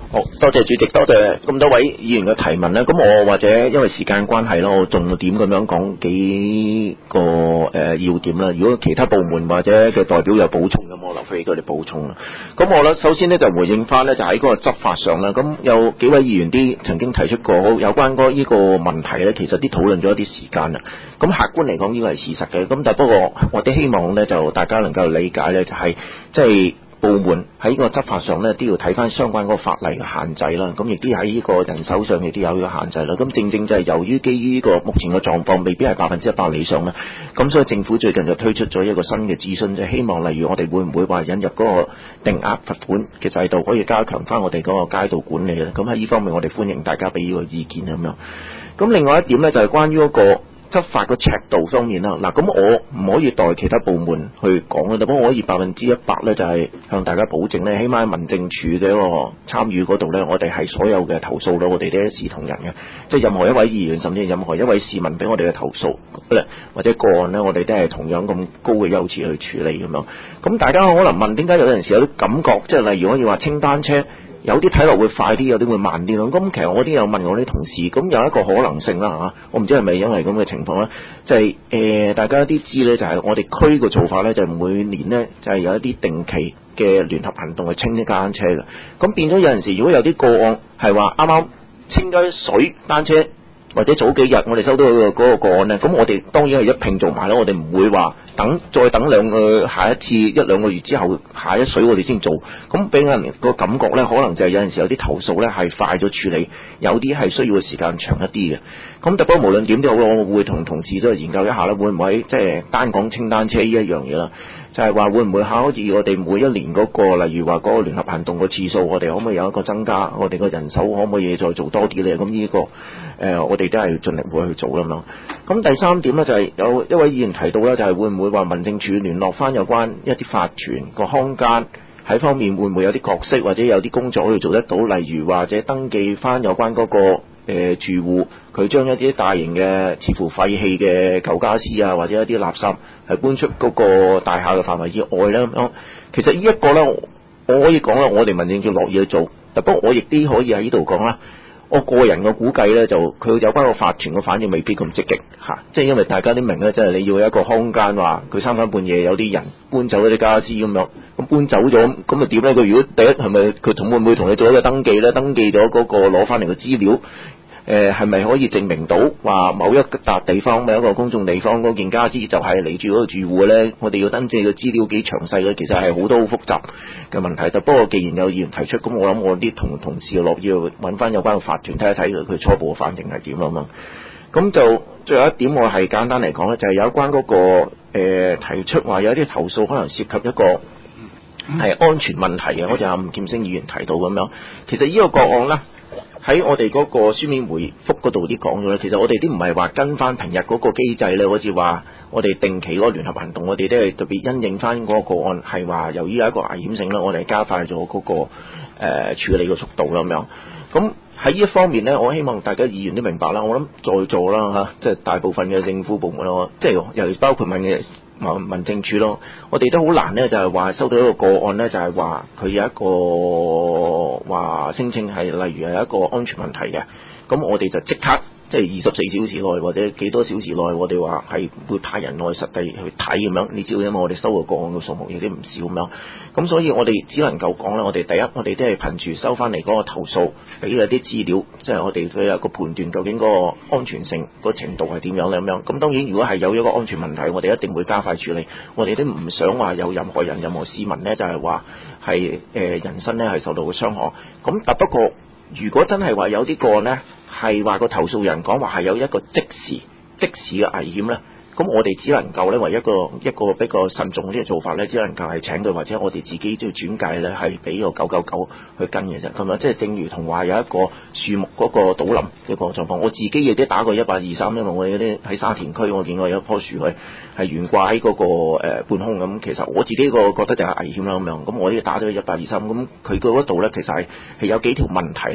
好多謝主席，多謝咁多位議員嘅提問咧。咁我或者因為時間關係咯，我重點咁樣講幾個要點啦。如果其他部門或者嘅代表有補充，咁我留俾佢哋補充啦。咁我咧首先咧就回應翻咧，就喺嗰個執法上啦。咁有幾位議員啲曾經提出過有關嗰呢個問題咧，其實啲討論咗一啲時間啦。咁客觀嚟講呢個係事實嘅。咁但不過我哋希望咧就大家能夠理解咧，就係即係部門喺呢個執法上咧都要睇翻相關嗰個法例嘅限制啦，咁亦都喺呢個人手上亦都有呢個限制啦。咁正正就係由於基於呢個目前嘅狀況未必係100%理想啦，咁所以政府最近就推出咗一個新嘅諮詢，就希望例如我哋會唔會話引入嗰個定額罰款嘅制度，可以加強翻我哋嗰個街道管理咧。咁喺呢方面我哋歡迎大家俾呢個意見咁樣。咁另外一點咧就係關於嗰個執法個尺度方面啦，嗱，咁我唔可以代其他部門去講嘅，不過我可以100%咧就係向大家保證咧，起碼喺民政處嘅一個參與嗰度咧，我哋係所有嘅投訴咧，我哋都一視同仁嘅，即係任何一位議員甚至任何一位市民俾我哋嘅投訴或者個案咧，我哋都係同樣咁高嘅優次去處理咁樣。咁大家可能問點解有陣時有啲感覺，即係例如可以話清單車。有啲睇落會快啲，有啲會慢啲咯。咁其實我都有問我啲同事，咁有一個可能性啦嚇，我唔知係咪因為咁嘅情況咧，就係大家啲知咧，就係我哋區嘅做法咧，就係每年咧就係有一啲定期嘅聯合行動去清啲單車嘅。咁變咗有陣時，如果有啲個案係話啱啱清咗水單車，或者早幾日我哋收到嗰個個案咧，咁我哋當然係一併做埋啦，我哋唔會話再等下一次1-2個月之後下一水我哋先做，咁俾人個感覺咧，可能就係有陣時有啲投訴咧係快咗處理，有啲係需要嘅時間長一啲嘅。咁但不過無論點都好，我會同同事都係研究一下啦，會唔會即係單講清單車呢一樣嘢啦？就係話會唔會好似我哋每一年嗰個，例如話嗰個聯合行動嘅次數，我哋可唔可以有一個增加？我哋個人手可唔可以再做多啲咧？咁呢個我哋都係盡力會去做啦嘛。咁第三點咧就係有一位議員提到咧，就係會唔會話民政處聯絡翻有關一啲法團個康間喺方面會唔會有啲角色或者有啲工作可以做得到？例如或者登記翻有關嗰個住戶，佢將一啲大型嘅似乎廢棄嘅舊傢俬啊，或者一啲垃圾係搬出嗰個大廈嘅範圍以外咧咁樣。其實呢一個咧，我可以講啦，我哋民政處樂意去做，但不過我亦都可以喺呢度講啦。我個人嘅估計咧，就佢有關個法團嘅反應未必咁積極嚇，即係因為大家都明咧，即係你要一個空間話佢3更半夜有啲人搬走一啲傢俬咁樣，咁搬走咗咁咪點咧？佢如果第一係咪佢會唔會同你做一個登記咧？登記咗嗰個攞翻嚟嘅資料。係咪可以證明到話某一笪地方某一個公眾地方嗰件傢俬就係嚟住嗰個住戶咧？我哋要登記嘅資料幾詳細嘅，其實係好多好複雜嘅問題。不過既然有議員提出，咁我諗我啲同事樂意揾翻有關嘅法團睇一睇佢初步嘅反應係點啊嘛。咁就最後一點，我係簡單嚟講咧，就係有關嗰個提出話有啲投訴可能涉及一個係安全問題嘅，好似阿吳劍星議員提到咁樣。其實呢個個案咧，喺我哋嗰個書面回覆嗰度啲講咗咧，其實我哋都唔係話跟翻平日嗰個機制咧，好似話我哋定期嗰個聯合行動，我哋都係特別因應翻嗰個個案係話由於有一個危險性啦，我哋加快咗嗰個處理嘅速度咁樣。咁喺呢一方面咧，我希望大家議員都明白啦。我諗在座啦嚇，即係大部分嘅政府部門咯，即係尤其包括民政處咯，我哋都好難咧，就係話收到一個個案咧，就係話佢有一個話聲稱係例如係一個安全問題嘅，咁我哋就即刻即係24小時內或者幾多小時內，我哋話係會派人落去實地去睇咁樣。你知道因為我哋收嘅個案嘅數目有啲唔少咁樣，咁所以我哋只能夠講咧，我哋第一我哋都係憑住收翻嚟嗰個投訴，俾一啲資料，即係我哋佢有個判斷究竟嗰個安全性嗰程度係點樣咧咁樣。咁當然如果係有一個安全問題，我哋一定會加快處理。我哋都唔想話有任何人任何市民咧，就係話係人身咧係受到嘅傷害。咁但不過如果真係話有啲個案咧，係話個投訴人講話係有一個即時嘅危險咧，咁我哋只能夠咧為一個比較慎重啲嘅做法咧，只能夠係請佢或者我哋自己都要轉介咧，係俾個999去跟嘅啫。咁樣即係正如同話有一個樹木嗰個倒冧嘅個狀況，我自己亦都打過123，因為我哋啲喺沙田區，我見過有一棵樹係懸掛喺嗰個半空咁，其實我自己個覺得就係危險啦咁樣。咁我呢打咗123，咁佢嗰度咧其實係有幾條問題咧。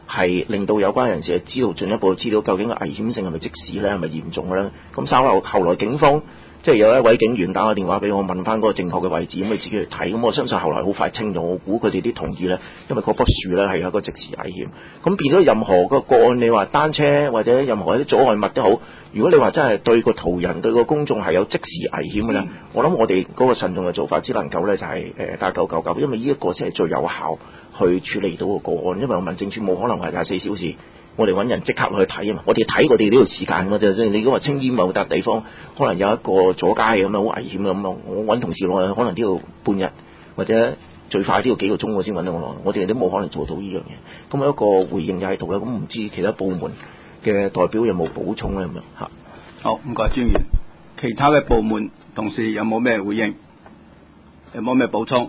係令到有關人士知道進一步知道究竟嘅危險性係咪即時咧，係咪嚴重咧？咁稍後來警方即係有一位警員打個電話俾我問翻嗰個正確嘅位置，咁佢自己去睇，咁我相信後來好快清咗。我估佢哋啲同意咧，因為嗰棵樹咧係有一個即時危險。咁變咗任何個案，你話單車或者任何一啲阻礙物都好，如果你話真係對個途人對個公眾係有即時危險嘅咧，我諗我哋嗰個慎重嘅做法只能夠咧就係打999，因為呢一個先係最有效去處理到個案，因為民政處冇可能係24小時。我哋揾人即刻去睇啊嘛！我哋睇我哋呢度時間㗎啫。你如果話青衣某笪地方可能有一個阻街咁樣好危險咁啊，我揾同事落去可能都要半日或者最快都要幾個鐘我先揾到我落。我哋都冇可能做到呢樣嘢。咁有一個回應就喺度啦。咁唔知其他部門嘅代表有冇補充咧咁樣嚇？ 好，唔該專員。其他嘅部門同事有冇咩回應？有冇咩補充？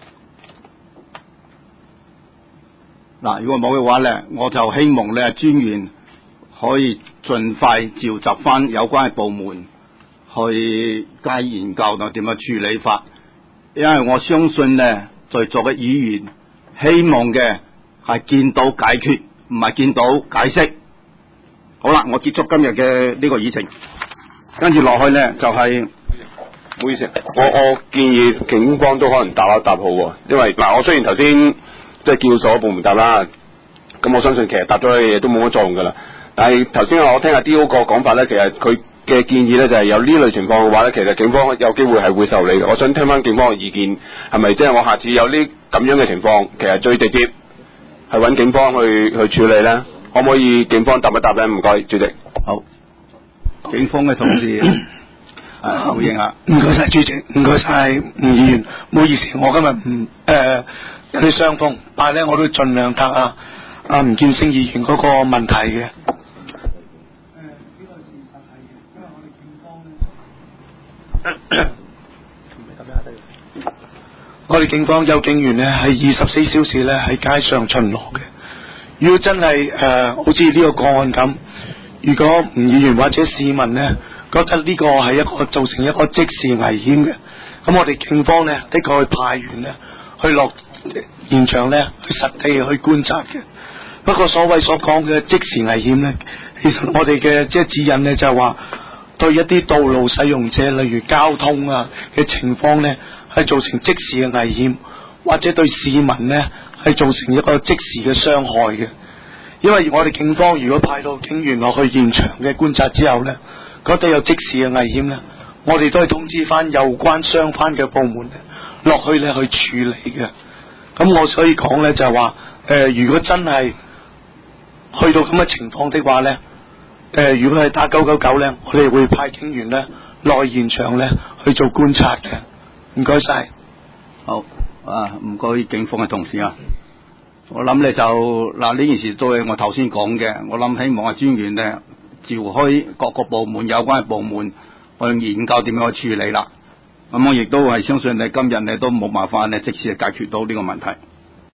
嗱，如果冇嘅話咧，我就希望咧專員可以盡快召集翻有關嘅部門去加研究到點樣處理法，因為我相信咧在座嘅議員希望嘅係見到解決，唔係見到解釋。好啦，我結束今日嘅呢個議程，跟住落去咧就係、 唔好意思，我建議警方都可能答一答好喎，因為嗱，我雖然頭先即係叫所有部門答啦，咁我相信其實答咗嘅嘢都冇乜作用噶啦。但係頭先我聽阿 D.O 個講法咧，其實佢嘅建議咧就係有呢類情況嘅話咧，其實警方有機會係會受理嘅。我想聽翻警方嘅意見，係咪即係我下次有呢咁樣嘅情況，其實最直接係揾警方去處理咧？可唔可以警方答一答咧？唔該，主席。 好，警方嘅同事回應下。 唔該晒主席，唔該晒吳議員，唔好意思，我今日有啲傷風，但係咧我都盡量答吳建升議員嗰個問題嘅。我哋警方有警員咧係24小時咧喺街上巡邏嘅。如果真係好似呢個個案咁，如果吳議員或者市民咧覺得呢個係一個造成一個即時危險嘅，咁我哋警方咧的確去派員咧去落現場咧去實地去觀察嘅。不過所謂所講嘅即時危險咧，其實我哋嘅即係指引咧就係話，對一啲道路使用者，例如交通嘅情況咧，係造成即時嘅危險，或者對市民咧係造成一個即時嘅傷害嘅。因為我哋警方如果派到警員落去現場嘅觀察之後咧，覺得有即時嘅危險咧，我哋都係通知翻有關相關嘅部門落去咧去處理嘅。咁我所以講咧就係話，如果真係去到咁嘅情況的話咧，如果係打999咧，我哋會派警員咧落去現場咧去做觀察嘅。唔該晒。 好唔該警方嘅同事啊。我諗咧就嗱呢件事都係我頭先講嘅，我諗希望專員咧召開各個部門有關嘅部門去研究點樣去處理啦。咁我亦都係相信你今日你都冇辦法咧即時解決到呢個問題。